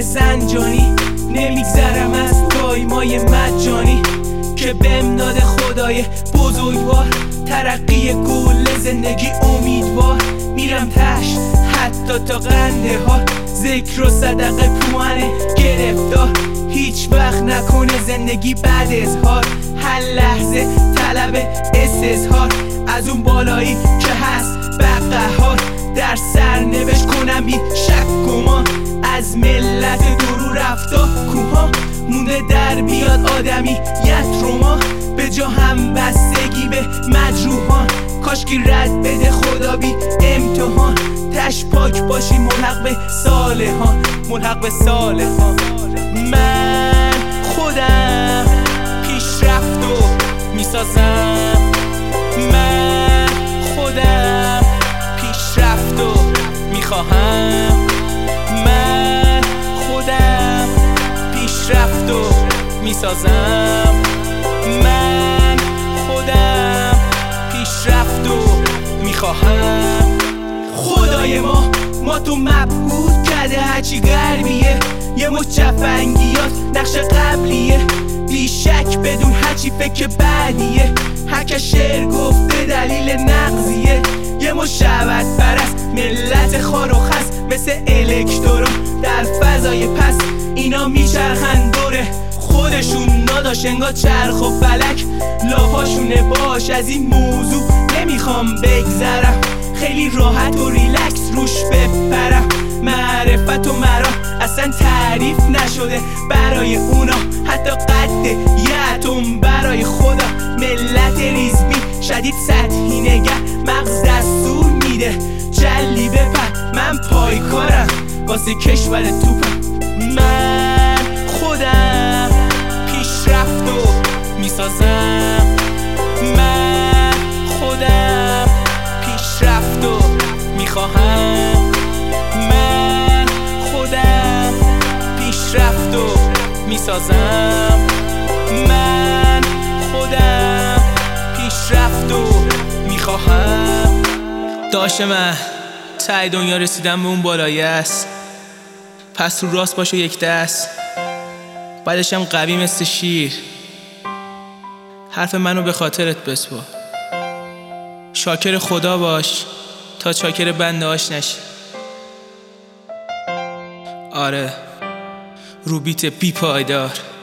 زنجانی، نمیگذرم از دایمای مجانی که بهم داده خدای بزرگوار. ترقی گل زندگی امیدوار، میرم تش حتی تا قنده ها. ذکر و صدقه پوانه گرفتار، هیچ وقت نکنه زندگی بعد اظهار. هر لحظه طلب استظهار از اون بالایی که هست بقهار. در سرنوشت کنم بی شک گمان، از ملت درو رفتا کوها. مونده در بیاد آدمیت روما، به جا هم بستگی به مجروحان. کاشکی رد بده خدا بی امتحان، تش پاک باشی ملحق به صالحان، ملحق به صالحان. من خودم پیشرفت و میسازم، من خودم پیشرفت و میخواهم. من خودم پیشرفت و میسازم، من خودم پیشرفت و میخواهم. خدای ما تو مبهوت کرده هرچی غربیه، یه مچ جفنگیات نقش قبلیه. بی شک بدون هرچی فکر بعدیه، هرکه شعر گفته دلیل نقضیه. یه مشابهت پرست ملت خار و خس، مثل الکترون در فضای پس. اینا میچرخن دوره خودشون، ناداش انگار چرخ و فلک لاپاشونه. باش از این موضوع نمیخوام بگذرم، خیلی راحت و ریلکس روش بپرم. معرفت و مرا اصلا تعریف نشده برای اونا، حتی قد یه اتم برای خدا. ملت ریزبی شدید سطحی نگه، مغز دستور میده جلی بپر. من پایکارم واسه کشور توپم، من خودم پیشرفت و میسازم. من خودم پیشرفت و میخواهم، من خودم پیشرفت و میسازم. من خودم پیشرفت و میخواهم. داشت من ته دنیا رسیدم به اون بالایه است، پس رو راست باش و یک دست، بعدشم قوی مثل شیر. حرف منو به خاطرت بسپار، شاکر خدا باش تا چاکر بنده هاش نشی. آره رو بیت بی پایدار.